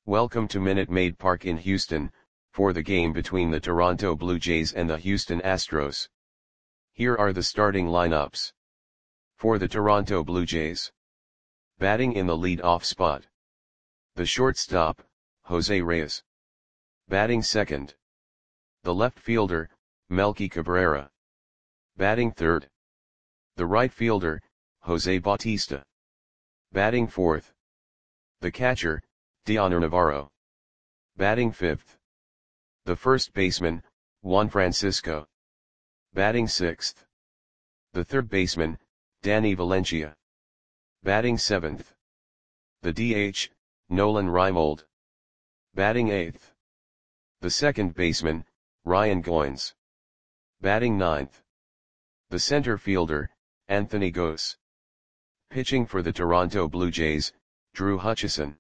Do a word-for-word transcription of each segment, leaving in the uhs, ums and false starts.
Welcome to Minute Maid Park in Houston, for the game between the Toronto Blue Jays and the Houston Astros. Here are the starting lineups. For the Toronto Blue Jays. Batting in the lead-off spot. The shortstop, Jose Reyes. Batting second. The left fielder, Melky Cabrera. Batting third. The right fielder, Jose Bautista. Batting fourth. The catcher, Dioner Navarro. Batting fifth. The first baseman, Juan Francisco. Batting sixth. The third baseman, Danny Valencia. Batting seventh. The D H, Nolan Reimold. Batting eighth. The second baseman, Ryan Goins. Batting ninth. The center fielder, Anthony Gose. Pitching for the Toronto Blue Jays, Drew Hutchison.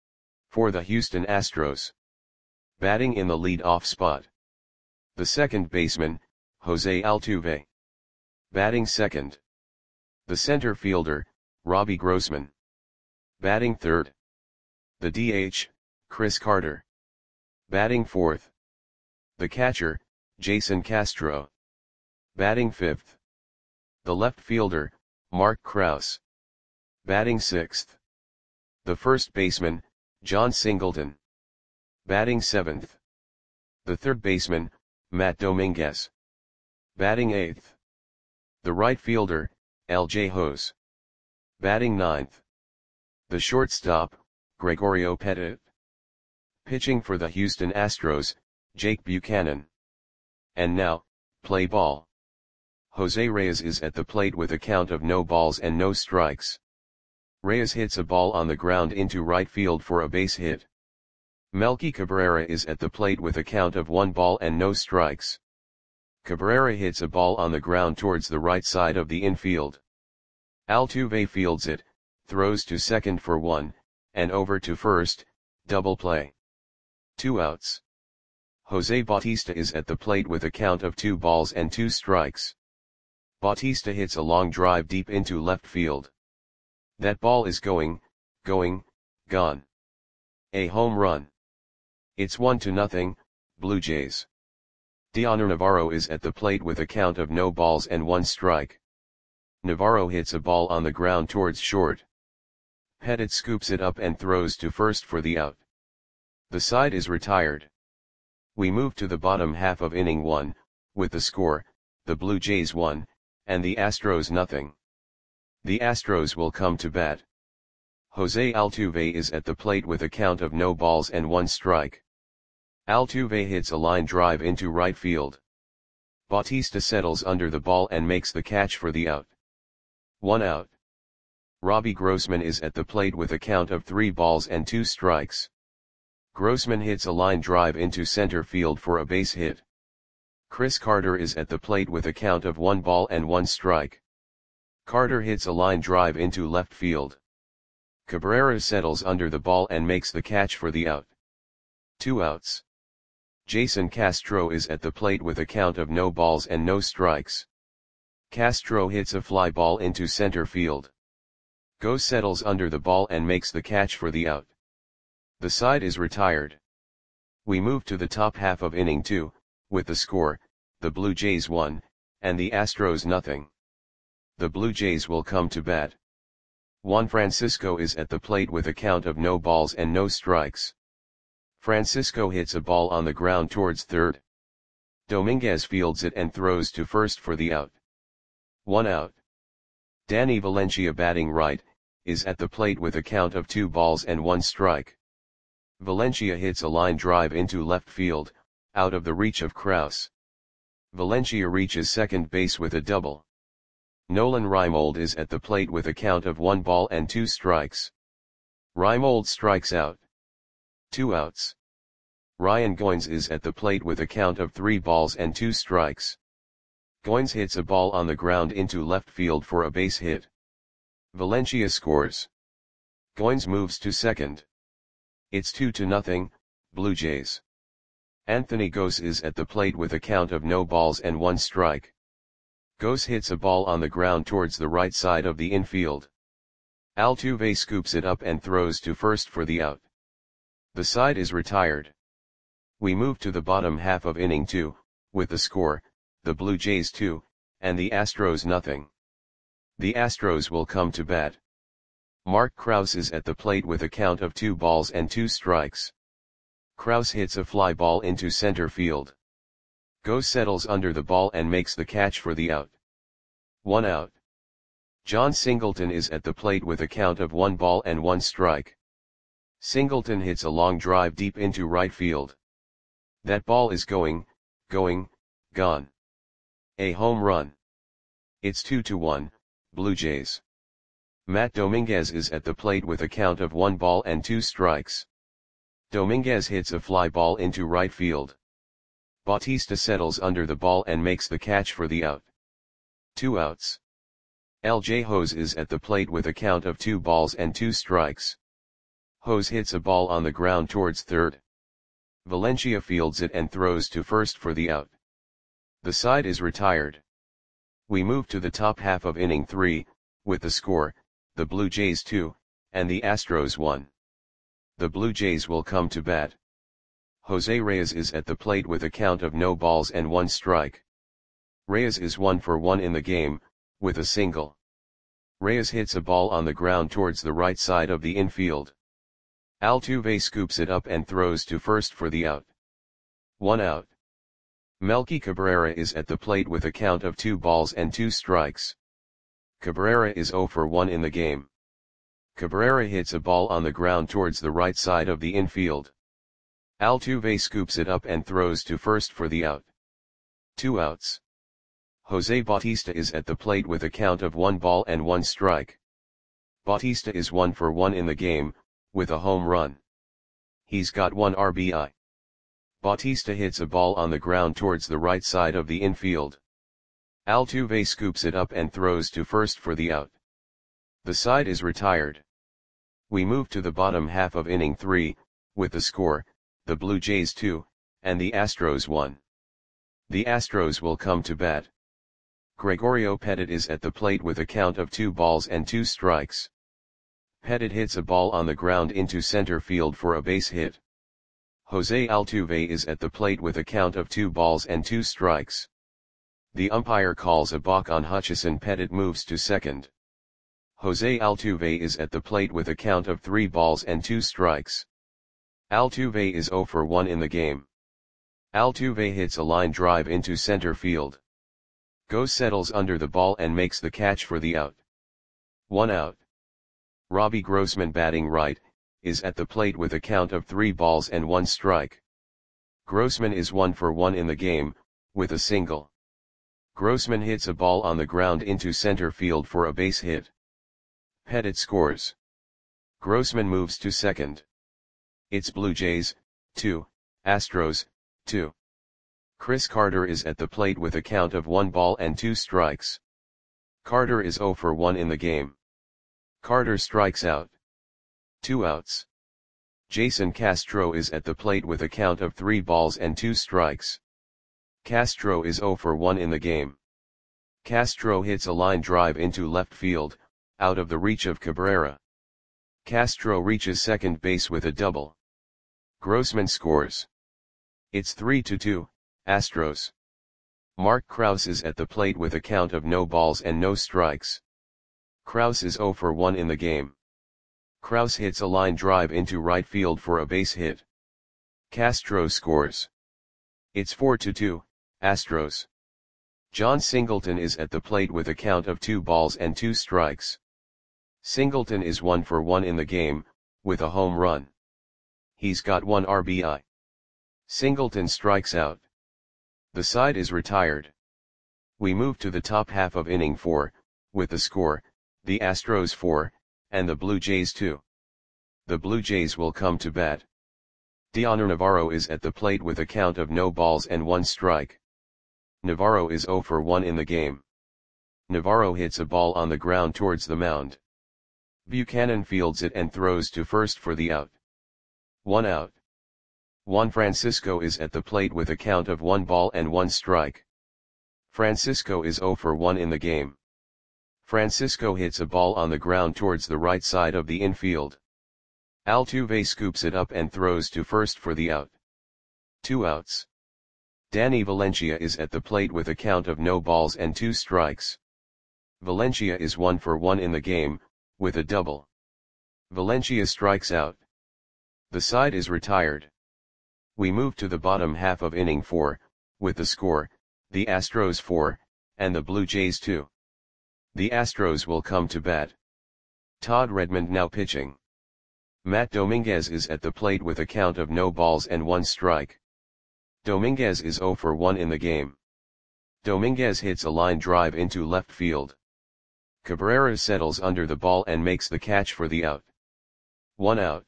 For the Houston Astros. Batting in the lead-off spot. The second baseman, Jose Altuve. Batting second. The center fielder, Robbie Grossman. Batting third. The D H, Chris Carter. Batting fourth. The catcher, Jason Castro. Batting fifth. The left fielder, Mark Krause. Batting sixth. The first baseman, John Singleton. Batting seventh. The third baseman, Matt Dominguez. Batting eighth. The right fielder, L J Hose. Batting ninth. The shortstop, Gregorio Petit. Pitching for the Houston Astros, Jake Buchanan. And now, play ball. Jose Reyes is at the plate with a count of no balls and no strikes. Reyes hits a ball on the ground into right field for a base hit. Melky Cabrera is at the plate with a count of one ball and no strikes. Cabrera hits a ball on the ground towards the right side of the infield. Altuve fields it, throws to second for one, and over to first, double play. Two outs. Jose Bautista is at the plate with a count of two balls and two strikes. Bautista hits a long drive deep into left field. That ball is going, going, gone. A home run. It's one to nothing, Blue Jays. Dioner Navarro is at the plate with a count of no balls and one strike. Navarro hits a ball on the ground towards short. Petit scoops it up and throws to first for the out. The side is retired. We move to the bottom half of inning one, with the score, the Blue Jays one, and the Astros nothing. The Astros will come to bat. Jose Altuve is at the plate with a count of no balls and one strike. Altuve hits a line drive into right field. Bautista settles under the ball and makes the catch for the out. One out. Robbie Grossman is at the plate with a count of three balls and two strikes. Grossman hits a line drive into center field for a base hit. Chris Carter is at the plate with a count of one ball and one strike. Carter hits a line drive into left field. Cabrera settles under the ball and makes the catch for the out. Two outs. Jason Castro is at the plate with a count of no balls and no strikes. Castro hits a fly ball into center field. Gose settles under the ball and makes the catch for the out. The side is retired. We move to the top half of inning two, with the score, the Blue Jays one, and the Astros nothing. The Blue Jays will come to bat. Juan Francisco is at the plate with a count of no balls and no strikes. Francisco hits a ball on the ground towards third. Dominguez fields it and throws to first for the out. One out. Danny Valencia, batting right, is at the plate with a count of two balls and one strike. Valencia hits a line drive into left field, out of the reach of Krause. Valencia reaches second base with a double. Nolan Reimold is at the plate with a count of one ball and two strikes. Reimold strikes out. Two outs. Ryan Goins is at the plate with a count of three balls and two strikes. Goins hits a ball on the ground into left field for a base hit. Valencia scores. Goins moves to second. It's two to nothing, Blue Jays. Anthony Gose is at the plate with a count of no balls and one strike. Gose hits a ball on the ground towards the right side of the infield. Altuve scoops it up and throws to first for the out. The side is retired. We move to the bottom half of inning two, with the score, the Blue Jays two, and the Astros nothing. The Astros will come to bat. Mark Krause is at the plate with a count of two balls and two strikes. Krause hits a fly ball into center field. Go settles under the ball and makes the catch for the out. One out. John Singleton is at the plate with a count of one ball and one strike. Singleton hits a long drive deep into right field. That ball is going, going, gone. A home run. It's two to one, Blue Jays. Matt Dominguez is at the plate with a count of one ball and two strikes. Dominguez hits a fly ball into right field. Bautista settles under the ball and makes the catch for the out. Two outs. L J Hose is at the plate with a count of two balls and two strikes. Hose hits a ball on the ground towards third. Valencia fields it and throws to first for the out. The side is retired. We move to the top half of inning three, with the score, the Blue Jays two, and the Astros one. The Blue Jays will come to bat. Jose Reyes is at the plate with a count of no balls and one strike. Reyes is one for one in the game, with a single. Reyes hits a ball on the ground towards the right side of the infield. Altuve scoops it up and throws to first for the out. One out. Melky Cabrera is at the plate with a count of two balls and two strikes. Cabrera is zero for one in the game. Cabrera hits a ball on the ground towards the right side of the infield. Altuve scoops it up and throws to first for the out. Two outs. Jose Bautista is at the plate with a count of one ball and one strike. Bautista is one for one in the game, with a home run. He's got one R B I. Bautista hits a ball on the ground towards the right side of the infield. Altuve scoops it up and throws to first for the out. The side is retired. We move to the bottom half of inning three, with the score, the Blue Jays two, and the Astros one. The Astros will come to bat. Gregorio Petit is at the plate with a count of two balls and two strikes. Petit hits a ball on the ground into center field for a base hit. Jose Altuve is at the plate with a count of two balls and two strikes. The umpire calls a balk on Hutchison. Petit moves to second. Jose Altuve is at the plate with a count of three balls and two strikes. Altuve is zero for one in the game. Altuve hits a line drive into center field. Go settles under the ball and makes the catch for the out. One out. Robbie Grossman, batting right, is at the plate with a count of three balls and one strike. Grossman is one for one in the game, with a single. Grossman hits a ball on the ground into center field for a base hit. Petit scores. Grossman moves to second. It's Blue Jays, two, Astros, two. Chris Carter is at the plate with a count of one ball and two strikes. Carter is zero for one in the game. Carter strikes out. Two outs. Jason Castro is at the plate with a count of three balls and two strikes. Castro is zero for one in the game. Castro hits a line drive into left field, out of the reach of Cabrera. Castro reaches second base with a double. Grossman scores. It's three to two, Astros. Mark Krause is at the plate with a count of no balls and no strikes. Krause is zero for one in the game. Krause hits a line drive into right field for a base hit. Castro scores. It's four to two, Astros. John Singleton is at the plate with a count of two balls and two strikes. Singleton is one for one in the game, with a home run. He's got one R B I. Singleton strikes out. The side is retired. We move to the top half of inning four, with the score, the Astros four, and the Blue Jays two. The Blue Jays will come to bat. Dioner Navarro is at the plate with a count of no balls and one strike. Navarro is zero for one in the game. Navarro hits a ball on the ground towards the mound. Buchanan fields it and throws to first for the out. One out. Juan Francisco is at the plate with a count of one ball and one strike. Francisco is zero for one in the game. Francisco hits a ball on the ground towards the right side of the infield. Altuve scoops it up and throws to first for the out. Two outs. Danny Valencia is at the plate with a count of no balls and two strikes. Valencia is one for one in the game, with a double. Valencia strikes out. The side is retired. We move to the bottom half of inning four, with the score, the Astros four, and the Blue Jays two. The Astros will come to bat. Todd Redmond now pitching. Matt Dominguez is at the plate with a count of no balls and one strike. Dominguez is zero for one in the game. Dominguez hits a line drive into left field. Cabrera settles under the ball and makes the catch for the out. One out.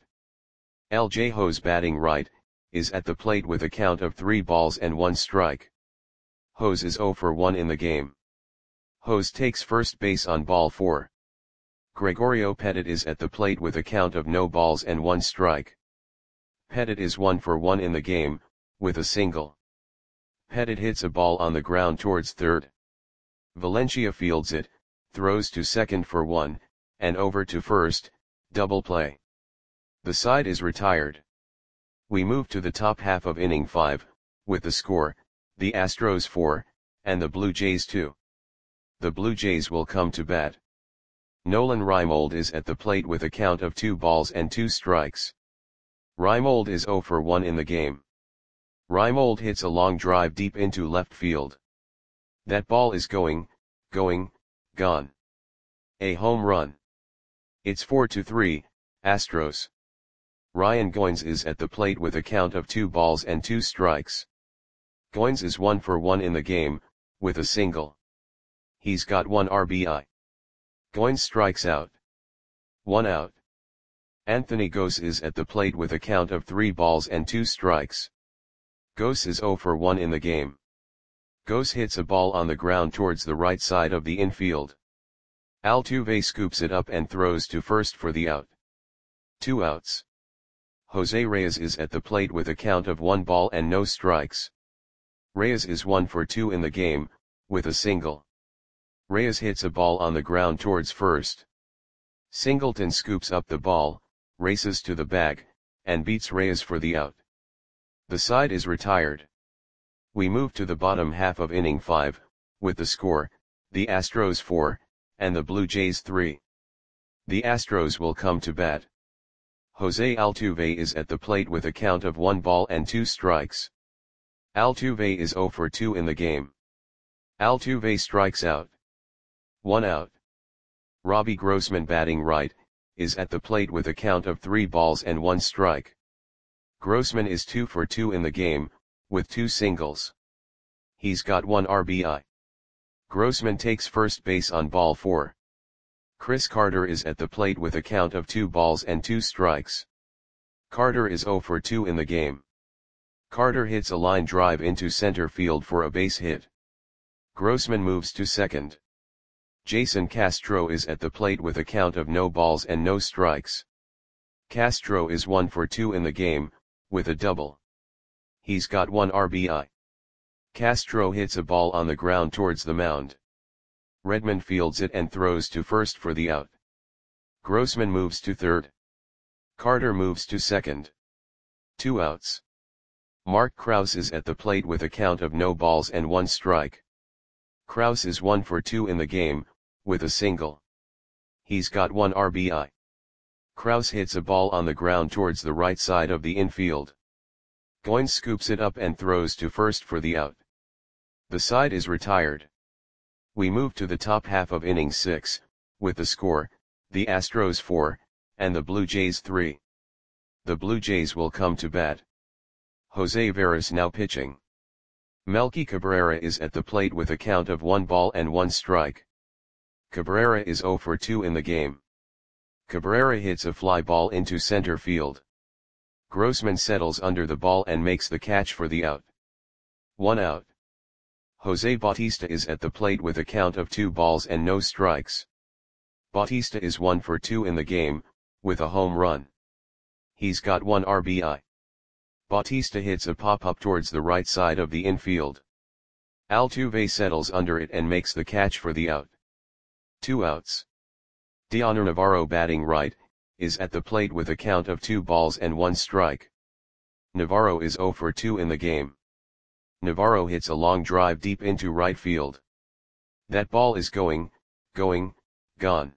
L J Hose batting right, is at the plate with a count of three balls and one strike. Hose is zero for one in the game. Hose takes first base on ball four. Gregorio Petit is at the plate with a count of no balls and one strike. Petit is one for one in the game, with a single. Petit hits a ball on the ground towards third. Valencia fields it, throws to second for one, and over to first, double play. The side is retired. We move to the top half of inning five, with the score, the Astros four, and the Blue Jays two. The Blue Jays will come to bat. Nolan Reimold is at the plate with a count of two balls and two strikes. Reimold is zero for one in the game. Reimold hits a long drive deep into left field. That ball is going, going, gone. A home run. It's four to three, Astros. Ryan Goins is at the plate with a count of two balls and two strikes. Goins is one for one in the game, with a single. He's got one R B I. Goins strikes out. One out. Anthony Gose is at the plate with a count of three balls and two strikes. Gose is zero for one in the game. Gose hits a ball on the ground towards the right side of the infield. Altuve scoops it up and throws to first for the out. Two outs. Jose Reyes is at the plate with a count of one ball and no strikes. Reyes is one for two in the game, with a single. Reyes hits a ball on the ground towards first. Singleton scoops up the ball, races to the bag, and beats Reyes for the out. The side is retired. We move to the bottom half of inning five, with the score, the Astros four, and the Blue Jays three. The Astros will come to bat. Jose Altuve is at the plate with a count of one ball and two strikes. Altuve is zero for two in the game. Altuve strikes out. One out. Robbie Grossman batting right, is at the plate with a count of three balls and one strike. Grossman is two for two in the game, with two singles. He's got one R B I. Grossman takes first base on ball four. Chris Carter is at the plate with a count of two balls and two strikes. Carter is zero for two in the game. Carter hits a line drive into center field for a base hit. Grossman moves to second. Jason Castro is at the plate with a count of no balls and no strikes. Castro is one for two in the game, with a double. He's got one R B I. Castro hits a ball on the ground towards the mound. Redmond fields it and throws to first for the out. Grossman moves to third. Carter moves to second. Two outs. Mark Krause is at the plate with a count of no balls and one strike. Krause is one for two in the game, with a single. He's got one R B I. Krause hits a ball on the ground towards the right side of the infield. Goins scoops it up and throws to first for the out. The side is retired. We move to the top half of inning six, with the score, the Astros four, and the Blue Jays three. The Blue Jays will come to bat. Jose Veras now pitching. Melky Cabrera is at the plate with a count of one ball and one strike. Cabrera is zero for two in the game. Cabrera hits a fly ball into center field. Grossman settles under the ball and makes the catch for the out. One out. Jose Bautista is at the plate with a count of two balls and no strikes. Bautista is one for two in the game, with a home run. He's got one R B I. Bautista hits a pop-up towards the right side of the infield. Altuve settles under it and makes the catch for the out. Two outs. Dioner Navarro batting right, is at the plate with a count of two balls and one strike. Navarro is zero for two in the game. Navarro hits a long drive deep into right field. That ball is going, going, gone.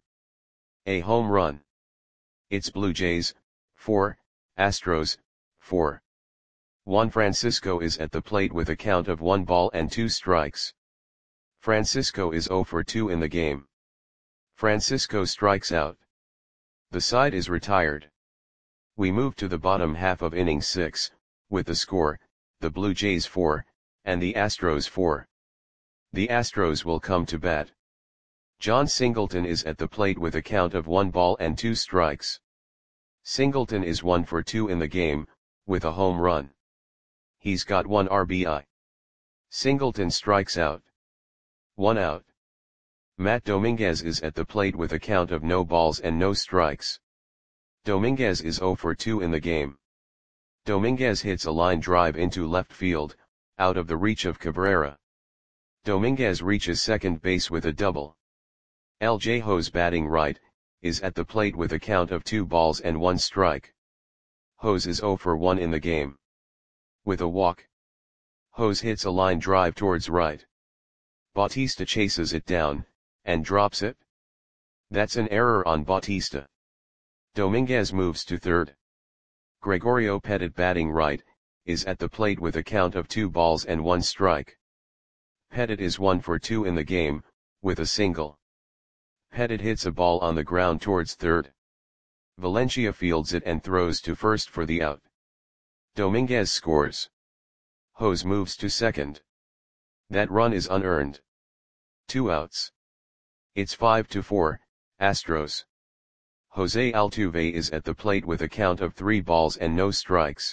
A home run. It's Blue Jays, four, Astros, four. Juan Francisco is at the plate with a count of one ball and two strikes. Francisco is zero for two in the game. Francisco strikes out. The side is retired. We move to the bottom half of inning six, with the score, the Blue Jays four, and the Astros four. The Astros will come to bat. John Singleton is at the plate with a count of one ball and two strikes. Singleton is one for two in the game, with a home run. He's got one R B I. Singleton strikes out. One out. Matt Dominguez is at the plate with a count of no balls and no strikes. Dominguez is zero for two in the game. Dominguez hits a line drive into left field, out of the reach of Cabrera. Dominguez reaches second base with a double. L J Hose, batting right, is at the plate with a count of two balls and one strike. Hose is zero for one in the game. With a walk, Hose hits a line drive towards right. Bautista chases it down, and drops it. That's an error on Bautista. Dominguez moves to third. Gregorio Petit, batting right, is at the plate with a count of two balls and one strike. Petit is one for two in the game, with a single. Petit hits a ball on the ground towards third. Valencia fields it and throws to first for the out. Dominguez scores. Hose moves to second. That run is unearned. Two outs. It's five to four, Astros. Jose Altuve is at the plate with a count of three balls and no strikes.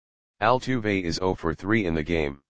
Altuve is zero for three in the game.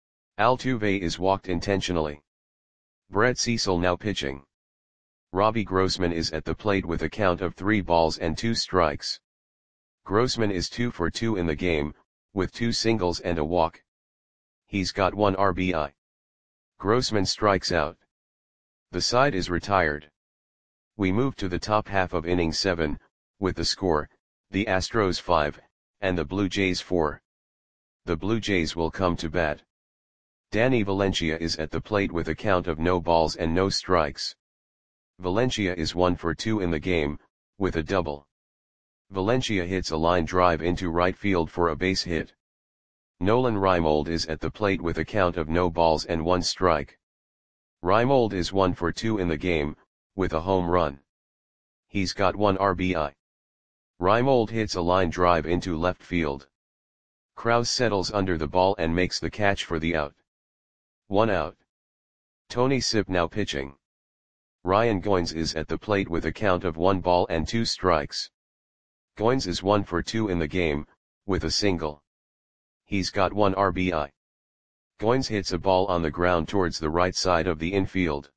Altuve is walked intentionally. Brett Cecil now pitching. Robbie Grossman is at the plate with a count of three balls and two strikes. Grossman is two for two in the game, with two singles and a walk. He's got one R B I. Grossman strikes out. The side is retired. We move to the top half of inning seven, with the score, the Astros five, and the Blue Jays four. The Blue Jays will come to bat. Danny Valencia is at the plate with a count of no balls and no strikes. Valencia is one for two in the game, with a double. Valencia hits a line drive into right field for a base hit. Nolan Reimold is at the plate with a count of no balls and one strike. Reimold is one for two in the game, with a home run. He's got one R B I. Reimold hits a line drive into left field. Krause settles under the ball and makes the catch for the out. One out. Tony Sipp now pitching. Ryan Goins is at the plate with a count of one ball and two strikes. Goins is one for two in the game, with a single. He's got one R B I. Goins hits a ball on the ground towards the right side of the infield.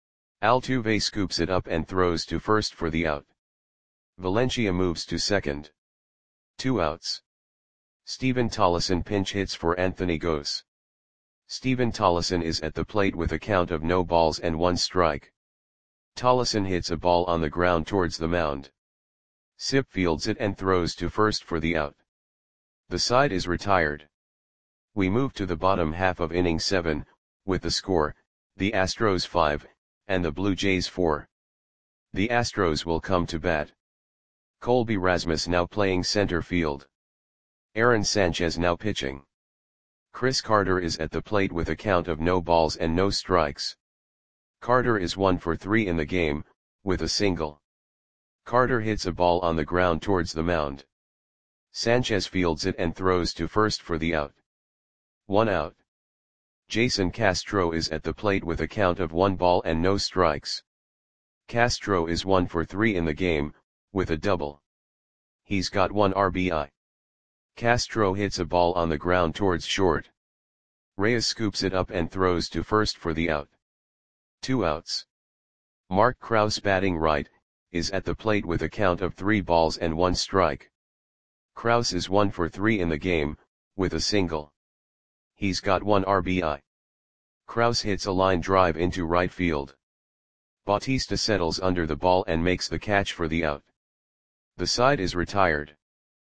Altuve scoops it up and throws to first for the out. Valencia moves to second. Two outs. Steven Tollefson pinch hits for Anthony Gose. Steven Tollefson is at the plate with a count of no balls and one strike. Tollefson hits a ball on the ground towards the mound. Sipp fields it and throws to first for the out. The side is retired. We move to the bottom half of inning seven, with the score, the Astros five, and the Blue Jays four. The Astros will come to bat. Colby Rasmus now playing center field. Aaron Sanchez now pitching. Chris Carter is at the plate with a count of no balls and no strikes. Carter is one for three in the game, with a single. Carter hits a ball on the ground towards the mound. Sanchez fields it and throws to first for the out. One out. Jason Castro is at the plate with a count of one ball and no strikes. Castro is one for three in the game, with a double. He's got one R B I. Castro hits a ball on the ground towards short. Reyes scoops it up and throws to first for the out. Two outs. Mark Krause, batting right, is at the plate with a count of three balls and one strike. Krause is one for three in the game, with a single. He's got one R B I. Krause hits a line drive into right field. Bautista settles under the ball and makes the catch for the out. The side is retired.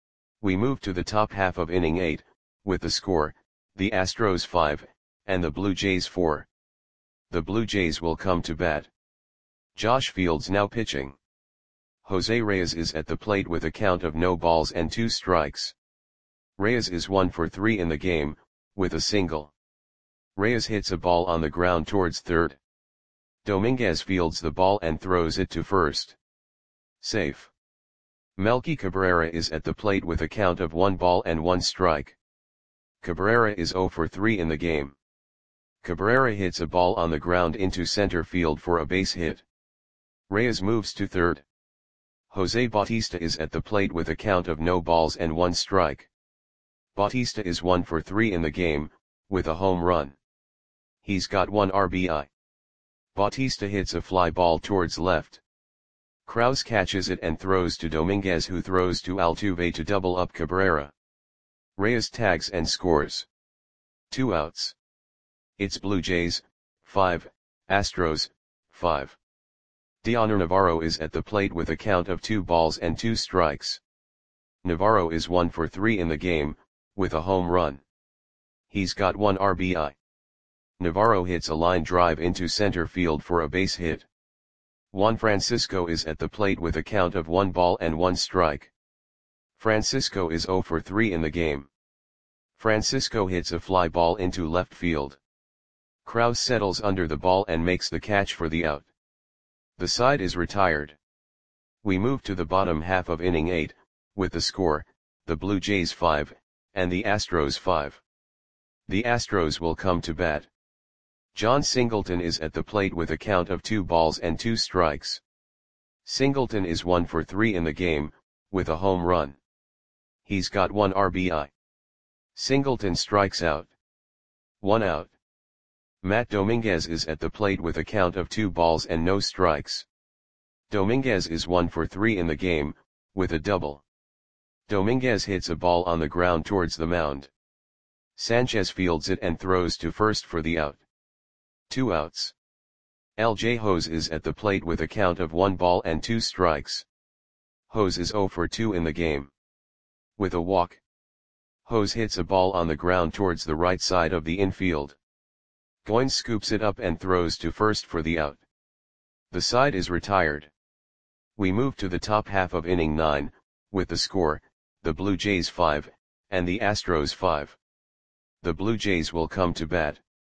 We move to the top half of inning eight, with the score, the Astros five, and the Blue Jays four. The Blue Jays will come to bat. Josh Fields now pitching. Jose Reyes is at the plate with a count of no balls and two strikes. Reyes is one for three in the game, with a single. Reyes hits a ball on the ground towards third. Dominguez fields the ball and throws it to first. Safe. Melky Cabrera is at the plate with a count of one ball and one strike. Cabrera is zero for three in the game. Cabrera hits a ball on the ground into center field for a base hit. Reyes moves to third. Jose Bautista is at the plate with a count of no balls and one strike. Bautista is one for three in the game, with a home run. He's got one R B I. Bautista hits a fly ball towards left. Krause catches it and throws to Dominguez, who throws to Altuve to double up Cabrera. Reyes tags and scores. Two outs. It's Blue Jays, five, Astros, five. Dioner Navarro is at the plate with a count of two balls and two strikes. Navarro is one for three in the game, with a home run. He's got one R B I. Navarro hits a line drive into center field for a base hit. Juan Francisco is at the plate with a count of one ball and one strike. Francisco is zero for three in the game. Francisco hits a fly ball into left field. Krause settles under the ball and makes the catch for the out. The side is retired. We move to the bottom half of inning eight, with the score, the Blue Jays five, and the Astros five. The Astros will come to bat. John Singleton is at the plate with a count of two balls and two strikes. Singleton is one for three in the game, with a home run. He's got one R B I. Singleton strikes out. One out. Matt Dominguez is at the plate with a count of two balls and no strikes. Dominguez is one for three in the game, with a double. Dominguez hits a ball on the ground towards the mound. Sanchez fields it and throws to first for the out. Two outs. L J Hose is at the plate with a count of one ball and two strikes. Hose is zero for two in the game. With a walk. Hose hits a ball on the ground towards the right side of the infield. Goins scoops it up and throws to first for the out. The side is retired. We move to the top half of inning nine, with the score, the Blue Jays five, and the Astros five. The Blue Jays will come to bat.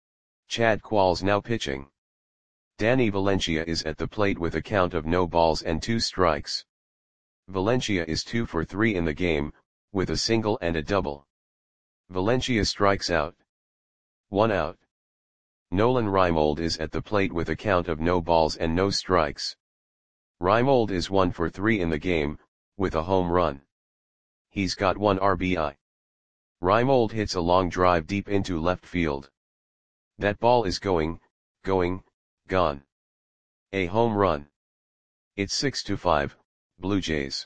Chad Qualls now pitching. Danny Valencia is at the plate with a count of no balls and two strikes. Valencia is two for three in the game, with a single and a double. Valencia strikes out. One out. Nolan Reimold is at the plate with a count of no balls and no strikes. Reimold is one for three in the game, with a home run. He's got one R B I. Reimold hits a long drive deep into left field. That ball is going, going, gone. A home run. It's six to five, Blue Jays.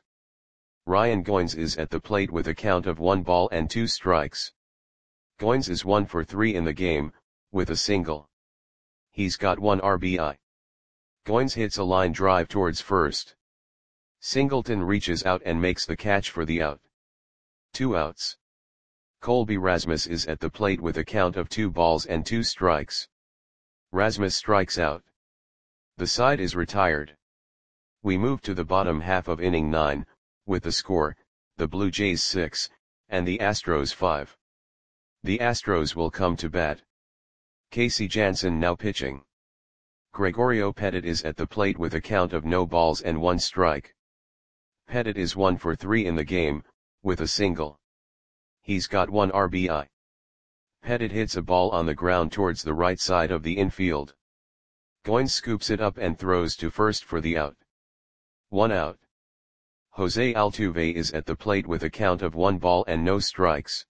Ryan Goins is at the plate with a count of one ball and two strikes. Goins is one for three in the game, with a single. He's got one R B I. Goins hits a line drive towards first. Singleton reaches out and makes the catch for the out. Two outs. Colby Rasmus is at the plate with a count of two balls and two strikes. Rasmus strikes out. The side is retired. We move to the bottom half of inning nine, with the score, the Blue Jays six, and the Astros five. The Astros will come to bat. Casey Janssen now pitching. Gregorio Petit is at the plate with a count of no balls and one strike. Petit is one for three in the game, with a single. He's got one R B I. Petit hits a ball on the ground towards the right side of the infield. Goins scoops it up and throws to first for the out. One out. Jose Altuve is at the plate with a count of one ball and no strikes.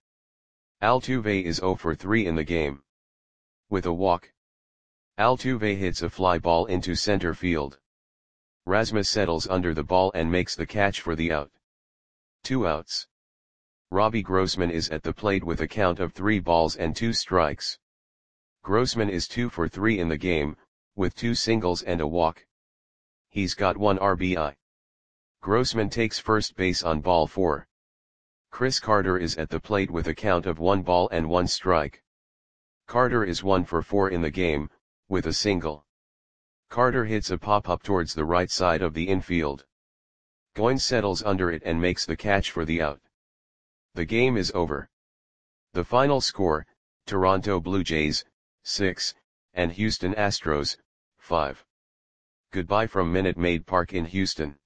Altuve is zero for three in the game. With a walk. Altuve hits a fly ball into center field. Rasmus settles under the ball and makes the catch for the out. Two outs. Robbie Grossman is at the plate with a count of three balls and two strikes. Grossman is two for three in the game, with two singles and a walk. He's got one R B I. Grossman takes first base on ball four. Chris Carter is at the plate with a count of one ball and one strike. Carter is one for four in the game, with a single. Carter hits a pop-up towards the right side of the infield. Goins settles under it and makes the catch for the out. The game is over. The final score, Toronto Blue Jays, six, and Houston Astros, five. Goodbye from Minute Maid Park in Houston.